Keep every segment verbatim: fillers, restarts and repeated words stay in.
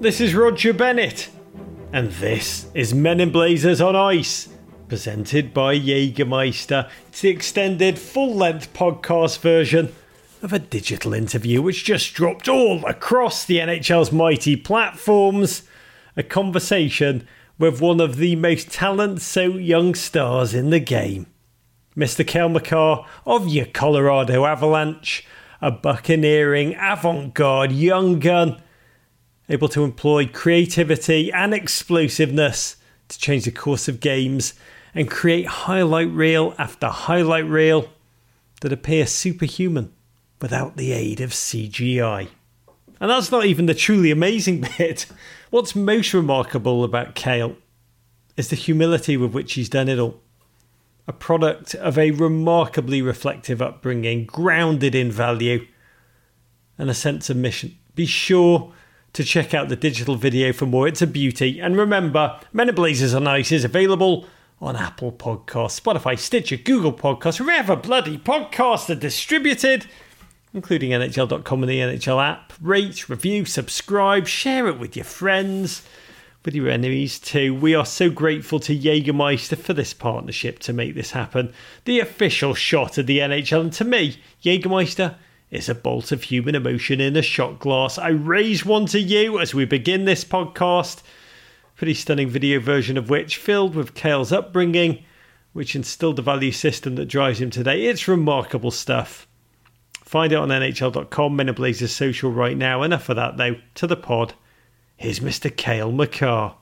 This is Roger Bennett, and this is Men in Blazers on Ice, presented by Jägermeister. It's the extended, full-length podcast version of a digital interview which just dropped all across the N H L's mighty platforms. A conversation with one of the most talented young stars in the game. Mister Cale Makar of your Colorado Avalanche, a buccaneering, avant-garde young gun, able to employ creativity and explosiveness to change the course of games and create highlight reel after highlight reel that appear superhuman without the aid of C G I. And that's not even the truly amazing bit. What's most remarkable about Cale is the humility with which he's done it all. A product of a remarkably reflective upbringing, grounded in value and a sense of mission. Be sure to check out the digital video for more. It's a beauty. And remember, Men in Blazers on Ice is available on Apple Podcasts, Spotify, Stitcher, Google Podcasts, wherever bloody podcasts are distributed, including N H L dot com and the N H L app. Rate, review, subscribe, share it with your friends, with your enemies too. We are so grateful to Jägermeister for this partnership to make this happen. The official shot of the N H L, and to me, Jägermeister is a bolt of human emotion in a shot glass. I raise one to you as we begin this podcast. Pretty stunning video version of which, filled with Cale's upbringing, which instilled the value system that drives him today. It's remarkable stuff. Find it on N H L dot com, Men in Blazers social right now. Enough of that though, to the pod. Here's Mister Cale Makar.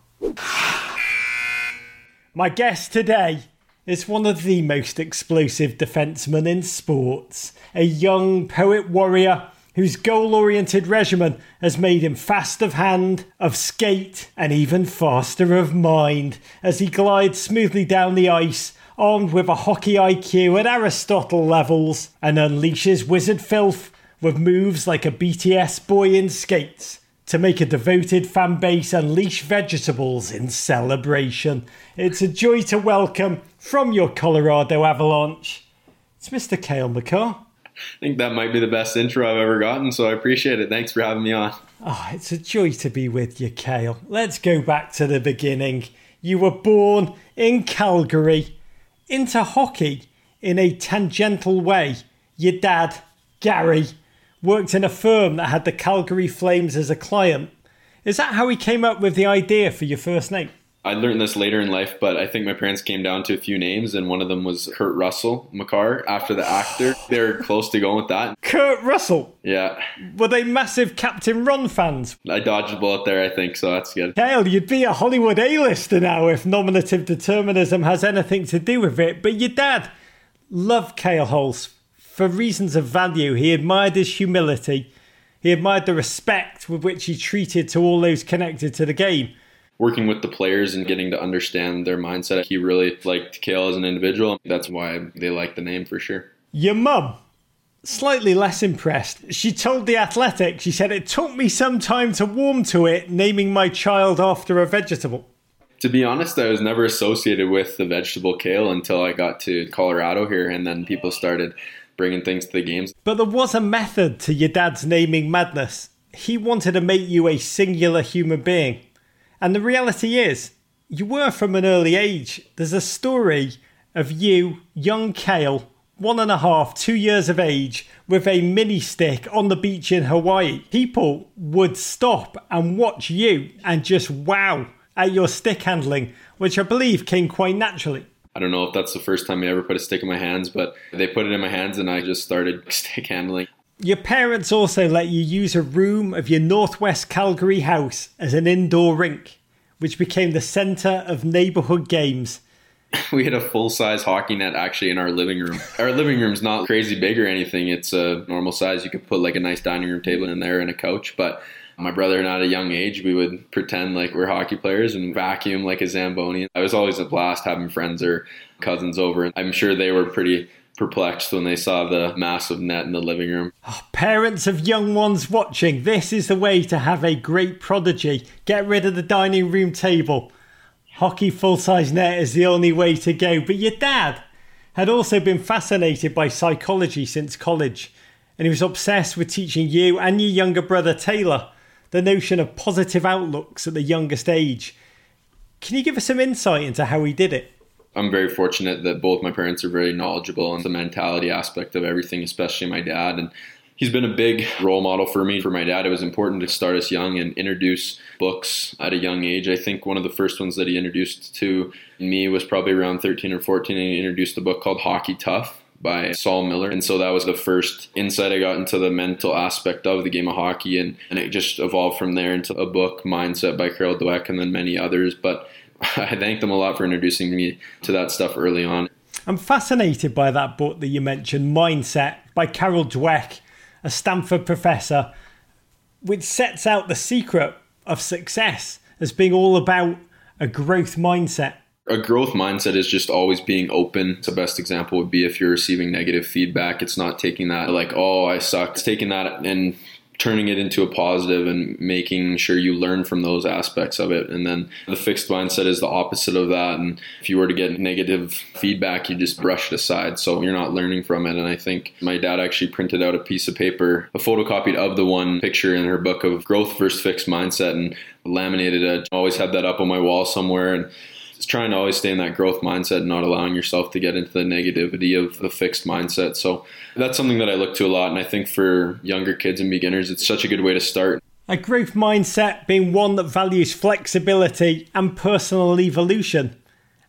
My guest today is one of the most explosive defensemen in sports. A young poet warrior whose goal-oriented regimen has made him fast of hand, of skate, and even faster of mind as he glides smoothly down the ice, armed with a hockey I Q at Aristotle levels, and unleashes wizard filth with moves like a B T S boy in skates to make a devoted fan base unleash vegetables in celebration. It's a joy to welcome from your Colorado Avalanche, it's Mister Cale Makar. I think that might be the best intro I've ever gotten, so I appreciate it. Thanks for having me on. Oh, it's a joy to be with you, Cale. Let's go back to the beginning. You were born in Calgary, into hockey in a tangential way. Your dad, Gary, worked in a firm that had the Calgary Flames as a client. Is that how he came up with the idea for your first name? I learned this later in life, but I think my parents came down to a few names, and one of them was Kurt Russell Makar, after the actor. They were close to going with that. Kurt Russell? Yeah. Were they massive Captain Ron fans? I dodged a bullet there, I think, so that's good. Cale, you'd be a Hollywood A-lister now if nominative determinism has anything to do with it. But your dad loved Cale Hulse. For reasons of value, he admired his humility. He admired the respect with which he treated to all those connected to the game. Working with the players and getting to understand their mindset, he really liked Cale as an individual. That's why they like the name for sure. Your mum, slightly less impressed. She told The Athletic, she said, "It took me some time to warm to it, naming my child after a vegetable." To be honest, I was never associated with the vegetable Cale until I got to Colorado here, and then people started bringing things to the games. But there was a method to your dad's naming madness. He wanted to make you a singular human being. And the reality is, you were from an early age. There's a story of you, young Cale, one and a half, two years of age, with a mini stick on the beach in Hawaii. People would stop and watch you and just wow at your stick handling, which I believe came quite naturally. I don't know if that's the first time I ever put a stick in my hands, but they put it in my hands and I just started stick handling. Your parents also let you use a room of your Northwest Calgary house as an indoor rink, which became the centre of neighbourhood games. We had a full-size hockey net actually in our living room. Our living room's not crazy big or anything. It's a normal size. You could put like a nice dining room table in there and a couch. But my brother and I at a young age, we would pretend like we're hockey players and vacuum like a Zamboni. It was always a blast having friends or cousins over. And I'm sure they were pretty perplexed when they saw the massive net in the living room. Oh, parents of young ones watching, this is the way to have a great prodigy. Get rid of the dining room table. Hockey full-size net is the only way to go. But your dad had also been fascinated by psychology since college, and he was obsessed with teaching you and your younger brother Taylor the notion of positive outlooks at the youngest age. Can you give us some insight into how he did it? I'm very fortunate that both my parents are very knowledgeable on the mentality aspect of everything, especially my dad. And he's been a big role model for me. For my dad, it was important to start us young and introduce books at a young age. I think one of the first ones that he introduced to me was probably around thirteen or fourteen, and he introduced a book called Hockey Tough by Saul Miller. And so that was the first insight I got into the mental aspect of the game of hockey. And, and it just evolved from there into a book, Mindset by Carol Dweck, and then many others. But I thank them a lot for introducing me to that stuff early on. I'm fascinated by that book that you mentioned, Mindset by Carol Dweck, a Stanford professor, which sets out the secret of success as being all about a growth mindset. A growth mindset is just always being open. The best example would be if you're receiving negative feedback. It's not taking that like, oh, I suck. It's taking that and turning it into a positive and making sure you learn from those aspects of it. And then the fixed mindset is the opposite of that. And if you were to get negative feedback, you just brush it aside. So you're not learning from it. And I think my dad actually printed out a piece of paper, a photocopied of the one picture in her book of growth versus fixed mindset, and laminated it. I always had that up on my wall somewhere. And just trying to always stay in that growth mindset and not allowing yourself to get into the negativity of the fixed mindset. So that's something that I look to a lot. And I think for younger kids and beginners, it's such a good way to start. A growth mindset being one that values flexibility and personal evolution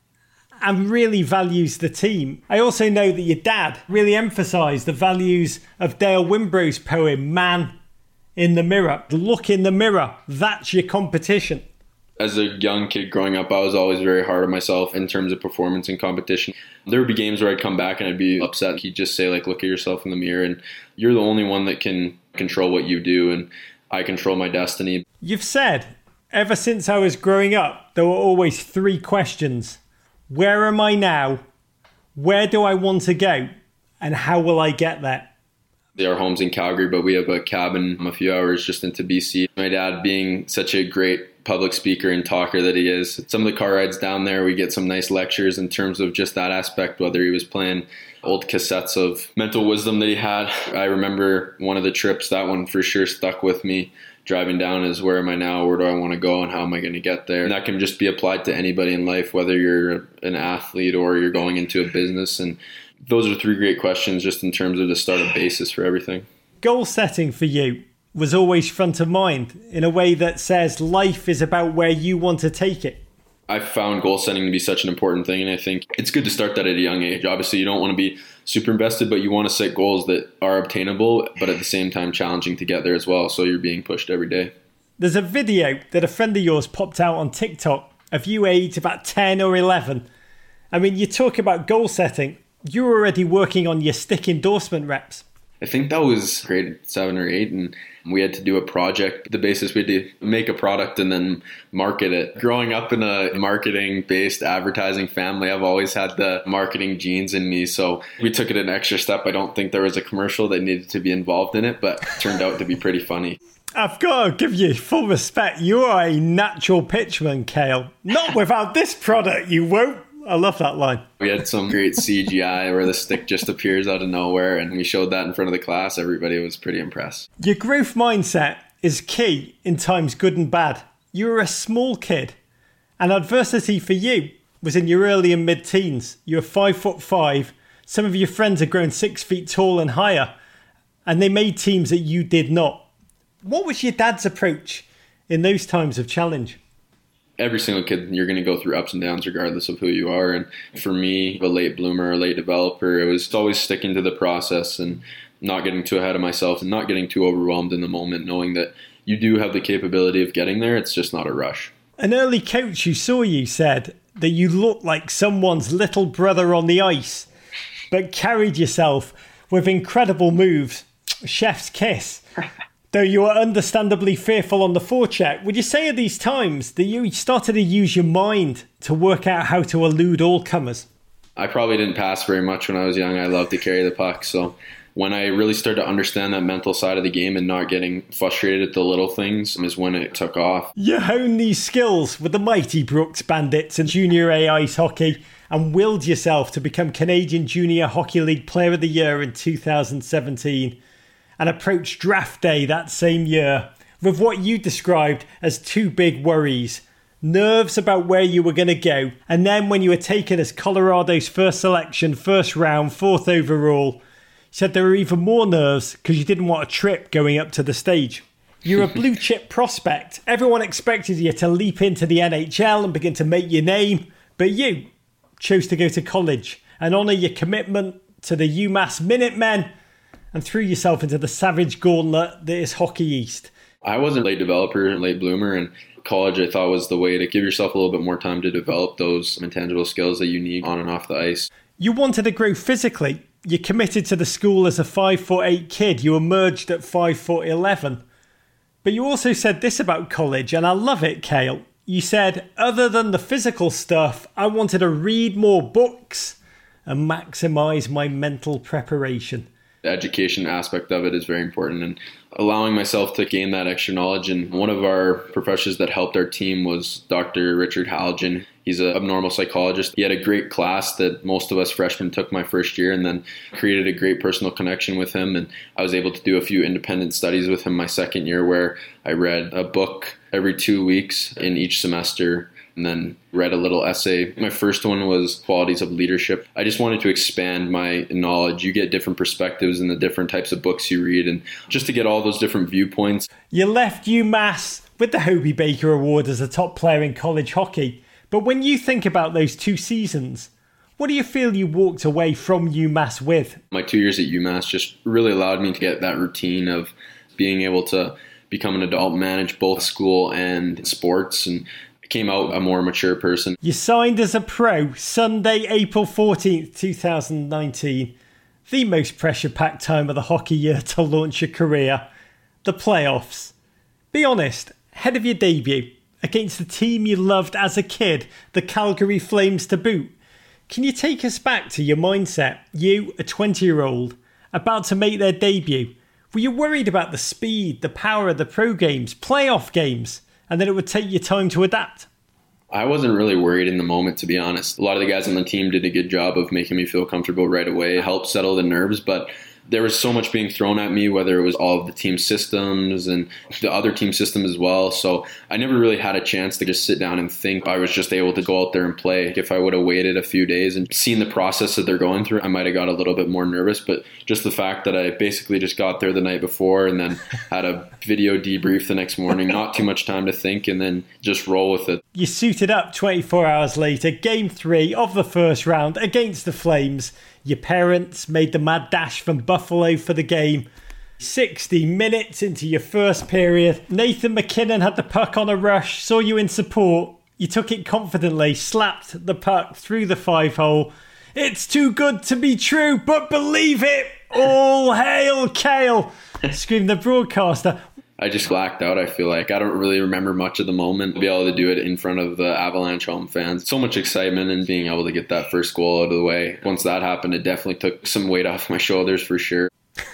and really values the team. I also know that your dad really emphasised the values of Dale Wimbro's poem, Man in the Mirror. Look in the mirror, that's your competition. As a young kid growing up, I was always very hard on myself in terms of performance and competition. There would be games where I'd come back and I'd be upset. He'd just say, like, look at yourself in the mirror and you're the only one that can control what you do, and I control my destiny. You've said, ever since I was growing up, there were always three questions. Where am I now? Where do I want to go? And how will I get there? Our home's in Calgary, but we have a cabin a few hours just into B C. My dad being such a great public speaker and talker that he is, some of the car rides down there, we get some nice lectures in terms of just that aspect, whether he was playing old cassettes of mental wisdom that he had. I remember one of the trips, that one for sure stuck with me. Driving down is, where am I now? Where do I want to go? And how am I going to get there? And that can just be applied to anybody in life, whether you're an athlete or you're going into a business. And those are three great questions just in terms of the startup basis for everything. Goal setting for you was always front of mind in a way that says life is about where you want to take it. I've found goal setting to be such an important thing, and I think it's good to start that at a young age. Obviously, you don't want to be super invested, but you want to set goals that are obtainable, but at the same time challenging to get there as well, so you're being pushed every day. There's a video that a friend of yours popped out on TikTok of you aged about ten or eleven. I mean, you talk about goal setting. You were already working on your stick endorsement reps. I think that was grade seven or eight, and we had to do a project. The basis, we had to make a product and then market it. Growing up in a marketing-based advertising family, I've always had the marketing genes in me, so we took it an extra step. I don't think there was a commercial that needed to be involved in it, but it turned out to be pretty funny. I've got to give you full respect. You are a natural pitchman, Cale. Not without this product, you won't. I love that line. We had some great C G I where the stick just appears out of nowhere, and we showed that in front of the class. Everybody was pretty impressed. Your growth mindset is key in times good and bad. You were a small kid, and adversity for you was in your early and mid-teens. You were five foot five. Some of your friends had grown six feet tall and higher, and they made teams that you did not. What was your dad's approach in those times of challenge? Every single kid, you're going to go through ups and downs regardless of who you are. And for me, a late bloomer, a late developer, it was always sticking to the process and not getting too ahead of myself and not getting too overwhelmed in the moment, knowing that you do have the capability of getting there. It's just not a rush. An early coach who saw you said that you looked like someone's little brother on the ice, but carried yourself with incredible moves. Chef's kiss. Though you were understandably fearful on the forecheck, would you say at these times that you started to use your mind to work out how to elude all comers? I probably didn't pass very much when I was young. I loved to carry the puck. So when I really started to understand that mental side of the game and not getting frustrated at the little things is when it took off. You honed these skills with the mighty Brooks Bandits and Junior A ice hockey and willed yourself to become Canadian Junior Hockey League Player of the Year in two thousand seventeen. And approached draft day that same year with what you described as two big worries. Nerves about where you were going to go, and then when you were taken as Colorado's first selection, first round, fourth overall, you said there were even more nerves because you didn't want a trip going up to the stage. You're a blue chip prospect. Everyone expected you to leap into the N H L and begin to make your name, but you chose to go to college and honour your commitment to the UMass Minutemen and threw yourself into the savage gauntlet that is Hockey East. I wasn't a late developer, late bloomer, and college I thought was the way to give yourself a little bit more time to develop those intangible skills that you need on and off the ice. You wanted to grow physically. You committed to the school as a five foot eight kid. You emerged at five foot eleven. But you also said this about college, and I love it, Cale. You said, other than the physical stuff, I wanted to read more books and maximise my mental preparation. The education aspect of it is very important, and allowing myself to gain that extra knowledge. And one of our professors that helped our team was Doctor Richard Halligan. He's an abnormal psychologist. He had a great class that most of us freshmen took my first year, and then created a great personal connection with him. And I was able to do a few independent studies with him my second year, where I read a book every two weeks in each semester, and then read a little essay. My first one was Qualities of Leadership. I just wanted to expand my knowledge. You get different perspectives in the different types of books you read, and just to get all those different viewpoints. You left UMass with the Hobey Baker Award as a top player in college hockey. But when you think about those two seasons, what do you feel you walked away from UMass with? My two years at UMass just really allowed me to get that routine of being able to become an adult, manage both school and sports, and came out a more mature person. You signed as a pro Sunday, April fourteenth, twenty nineteen. The most pressure-packed time of the hockey year to launch your career. The playoffs. Be honest, ahead of your debut, against the team you loved as a kid, the Calgary Flames to boot. Can you take us back to your mindset? You, a twenty-year-old, about to make their debut. Were you worried about the speed, the power of the pro games, playoff games, and that it would take you time to adapt? I wasn't really worried in the moment, to be honest. A lot of the guys on the team did a good job of making me feel comfortable right away. It helped settle the nerves, but there was so much being thrown at me, whether it was all of the team systems and the other team system as well. So I never really had a chance to just sit down and think. I was just able to go out there and play. If I would have waited a few days and seen the process that they're going through, I might have got a little bit more nervous. But just the fact that I basically just got there the night before and then had a video debrief the next morning, not too much time to think, and then just roll with it. You suited up twenty-four hours later, game three of the first round against the Flames. Your parents made the mad dash from Buffalo for the game. sixty minutes into your first period, Nathan MacKinnon had the puck on a rush, saw you in support. You took it confidently, slapped the puck through the five hole. It's too good to be true, but believe it! All hail Cale! Screamed the broadcaster. I just blacked out, I feel like. I don't really remember much of the moment. To be able to do it in front of the Avalanche home fans. So much excitement and being able to get that first goal out of the way. Once that happened, it definitely took some weight off my shoulders for sure.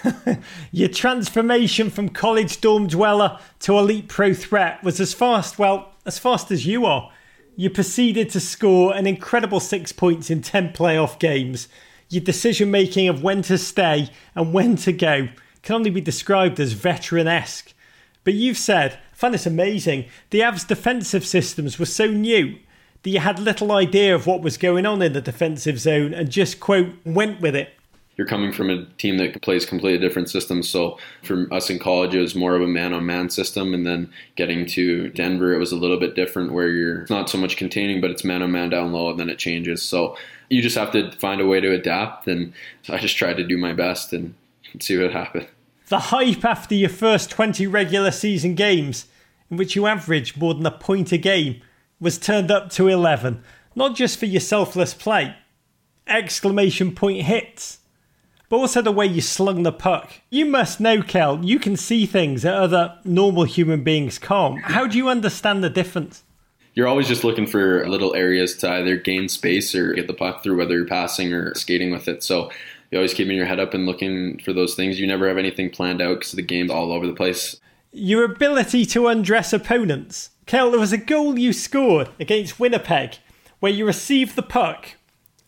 Your transformation from college dorm dweller to elite pro threat was as fast, well, as fast as you are. You proceeded to score an incredible six points in ten playoff games. Your decision making of when to stay and when to go can only be described as veteran-esque. But you've said, I find this amazing, the Avs defensive systems were so new that you had little idea of what was going on in the defensive zone and just, quote, went with it. You're coming from a team that plays completely different systems. So for us in college, it was more of a man-on-man system. And then getting to Denver, it was a little bit different where you're not so much containing, but it's man-on-man down low, and then it changes. So you just have to find a way to adapt. And I just tried to do my best and see what happened. The hype after your first twenty regular season games, in which you averaged more than a point a game, was turned up to eleven. Not just for your selfless play, exclamation point hits, but also the way you slung the puck. You must know, Kel, you can see things that other normal human beings can't. How do you understand the difference? You're always just looking for little areas to either gain space or get the puck through, whether you're passing or skating with it. So you're always keeping your head up and looking for those things. You never have anything planned out because the game's all over the place. Your ability to undress opponents. Kel, there was a goal you scored against Winnipeg where you received the puck,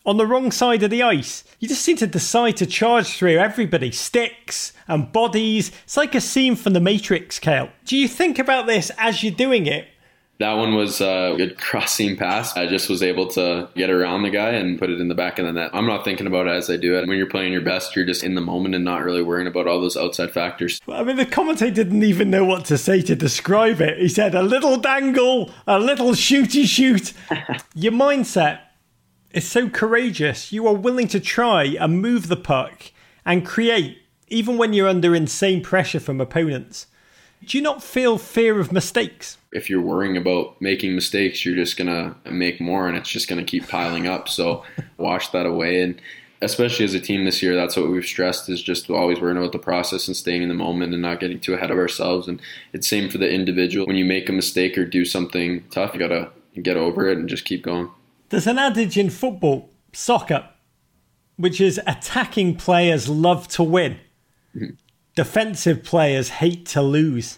on the wrong side of the ice. You just seem to decide to charge through everybody, sticks and bodies. It's like a scene from The Matrix, Cale. Do you think about this as you're doing it? That one was a good crossing pass. I just was able to get around the guy and put it in the back of the net. I'm not thinking about it as I do it. When you're playing your best, you're just in the moment and not really worrying about all those outside factors. I mean, the commentator didn't even know what to say to describe it. He said, a little dangle, a little shooty shoot. Your mindset is so courageous. You are willing to try and move the puck and create, even when you're under insane pressure from opponents. Do you not feel fear of mistakes? If you're worrying about making mistakes, you're just going to make more and it's just going to keep piling up. So wash that away. And especially as a team this year, that's what we've stressed, is just always worrying about the process and staying in the moment and not getting too ahead of ourselves. And it's same for the individual. When you make a mistake or do something tough, you got to get over it and just keep going. There's an adage in football, soccer, which is attacking players love to win. Mm-hmm. Defensive players hate to lose.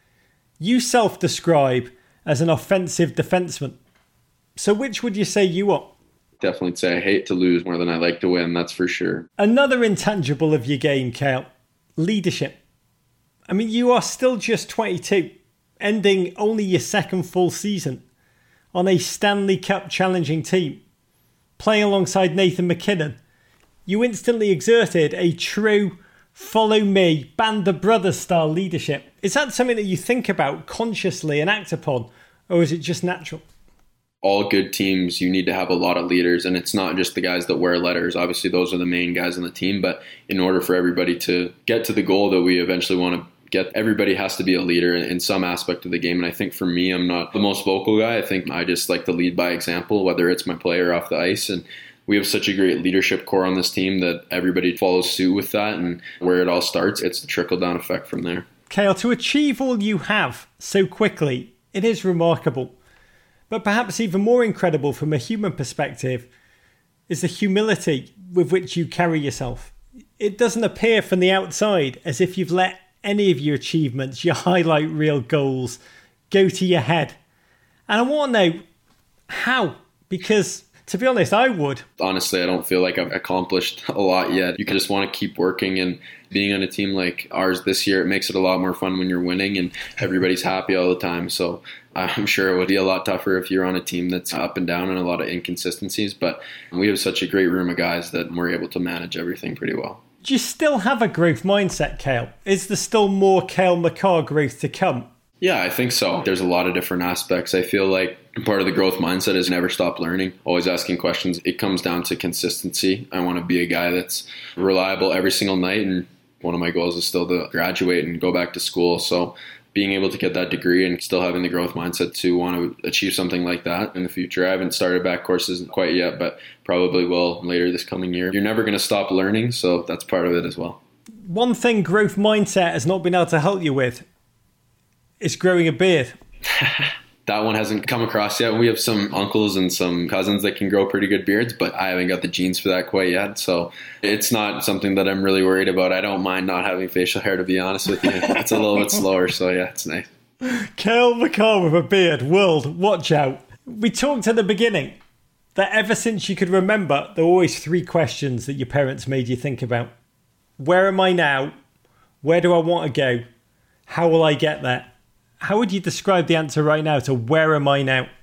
You self-describe as an offensive defenseman. So which would you say you are? Definitely say I hate to lose more than I like to win, that's for sure. Another intangible of your game, Cale, leadership. I mean, you are still just twenty-two, ending only your second full season on a Stanley Cup challenging team. Playing alongside Nathan MacKinnon, you instantly exerted a true follow me, band of brothers style leadership. Is that something that you think about consciously and act upon, or is it just natural? All good teams, you need to have a lot of leaders, and it's not just the guys that wear letters. Obviously, those are the main guys on the team, but in order for everybody to get to the goal that we eventually want to get, everybody has to be a leader in some aspect of the game. And I think for me, I'm not the most vocal guy. I think I just like to lead by example, whether it's my play or off the ice. And we have such a great leadership core on this team that everybody follows suit with that. And where it all starts, it's the trickle-down effect from there. Cale, to achieve all you have so quickly, it is remarkable. But perhaps even more incredible from a human perspective is the humility with which you carry yourself. It doesn't appear from the outside as if you've let any of your achievements, your highlight reel goals, go to your head. And I want to know how, because to be honest, I would. Honestly, I don't feel like I've accomplished a lot yet. You just want to keep working, and being on a team like ours this year, it makes it a lot more fun when you're winning and everybody's happy all the time. So I'm sure it would be a lot tougher if you're on a team that's up and down and a lot of inconsistencies. But we have such a great room of guys that we're able to manage everything pretty well. Do you still have a growth mindset, Cale? Is there still more Cale Makar growth to come? Yeah, I think so. There's a lot of different aspects. I feel like part of the growth mindset is never stop learning, always asking questions. It comes down to consistency. I want to be a guy that's reliable every single night, and one of my goals is still to graduate and go back to school. So being able to get that degree and still having the growth mindset to want to achieve something like that in the future. I haven't started back courses quite yet, but probably will later this coming year. You're never going to stop learning, so that's part of it as well. One thing growth mindset has not been able to help you with is growing a beard. That one hasn't come across yet. We have some uncles and some cousins that can grow pretty good beards, but I haven't got the genes for that quite yet. So it's not something that I'm really worried about. I don't mind not having facial hair, to be honest with you. It's a little bit slower, so yeah, it's nice. Cale Makar with a beard, world, watch out. We talked at the beginning that ever since you could remember, there were always three questions that your parents made you think about. Where am I now? Where do I want to go? How will I get there? How would you describe the answer right now to where am I now?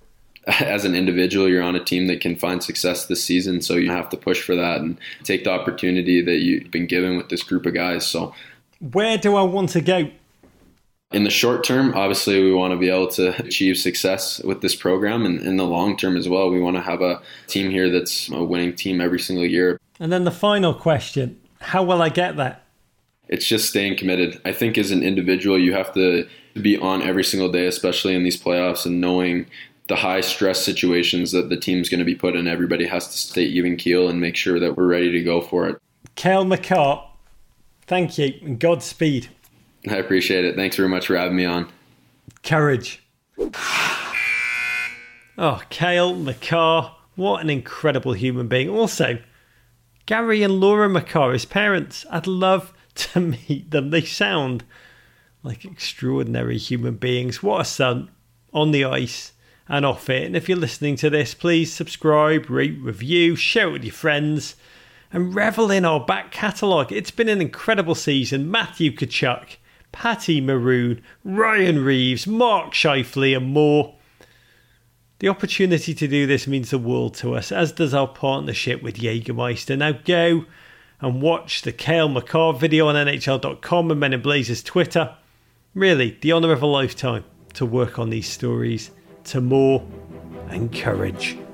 As an individual, you're on a team that can find success this season, so you have to push for that and take the opportunity that you've been given with this group of guys. So, where do I want to go? In the short term, obviously, we want to be able to achieve success with this program, and in the long term as well, we want to have a team here that's a winning team every single year. And then the final question, how will I get that? It's just staying committed. I think as an individual, you have to be on every single day, especially in these playoffs, and knowing the high stress situations that the team's going to be put in. Everybody has to stay even keel and make sure that we're ready to go for it. Cale Makar, thank you and Godspeed. I appreciate it. Thanks very much for having me on. Courage. Oh, Cale Makar, what an incredible human being. Also, Gary and Laura Makar, his parents, I'd love to meet them. They sound like extraordinary human beings. What a son on the ice and off it. And if you're listening to this, please subscribe, rate, review, share it with your friends, and revel in our back catalogue. It's been an incredible season. Matthew Tkachuk, Patty Maroon, Ryan Reeves, Mark Scheifele, and more. The opportunity to do this means the world to us, as does our partnership with Jägermeister. Now go and watch the Cale Makar video on N H L dot com and Men in Blazers Twitter. Really, the honour of a lifetime to work on these stories. To more and courage.